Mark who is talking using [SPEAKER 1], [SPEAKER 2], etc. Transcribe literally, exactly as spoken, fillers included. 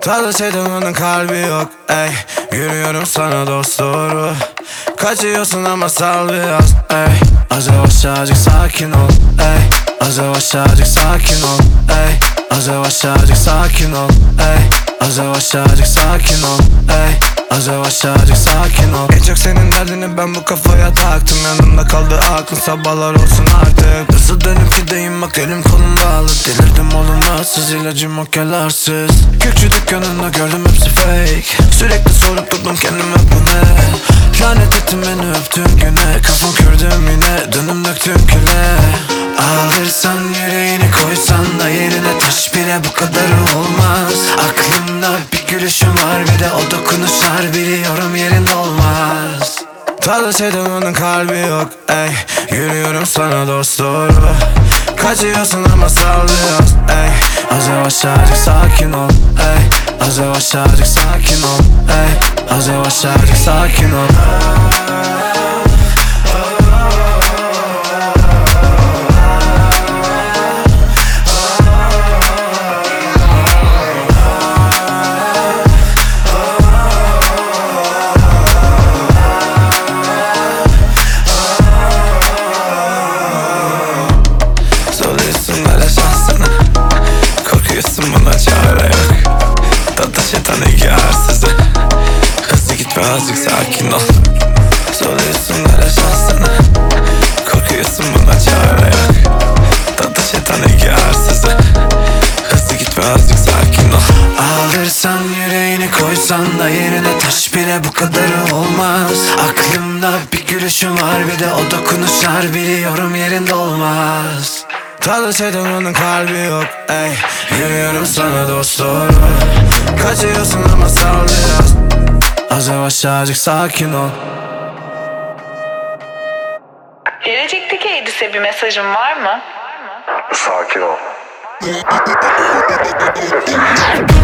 [SPEAKER 1] Tadı şeytanın kalbi yok ey. Yürüyorum sana dost doğru. Kaçıyorsun ama sal biraz ey. Az yavaş azıcık sakin ol ey. Az yavaş azıcık sakin ol ey. Az yavaş azıcık sakin ol ey. Az yavaş azıcık sakin ol ey. Az yavaş azıcık sakin ol. En çok senin derdini ben bu kafaya taktım. Yanımda kaldı aklın, sabahlar olsun artık. Nasıl dönüp gideyim bak elim kolum bağlı. Delirdim oğlum rahatsız, ilacım o kelarsız. Kürkçü dükkanında gördüm hepsi fake. Sürekli sorup durdum kendime bu ne. Lanet ettim beni öptüğün güne. Kafam kürdüm yine dönüm döktüm küle. Alırsan yüreğini koysan da yerine taş bile bu kadar olmaz. Aklımda bir gülüşün var, bir de o dokunuşlar, biliyorum yerinde olmaz. Tadı şeytanın kalbi yok ey. Yürüyorum sana dost doğru. Kaçıyorsun ama sal biraz ey. Az yavaş azıcık sakin ol ey. Az yavaş azıcık sakin ol ey. Az yavaş azıcık sakin ol. Bana çare yok. Tadı şeytanı yarsızı. Hızlı gitme azıcık sakin ol. Soruyorsun hele şansını. Korkuyorsun bana çare yok. Tadı şeytanı yarsızı. Hızlı gitme azıcık sakin ol. Alırsan yüreğini koysan da yerine taş bile bu kadarı olmaz. Aklımda bir gülüşün var, bir de o dokunuşlar, biliyorum yerinde olmaz. Tadı şeytanın kalbi yok ey. Yürüyorum sana dost doğru. Kaçıyorsun ama sal biraz. Az yavaş azıcık sakin ol.
[SPEAKER 2] Gelecekteki Edis'e bir mesajın var mı?
[SPEAKER 3] Sakin ol.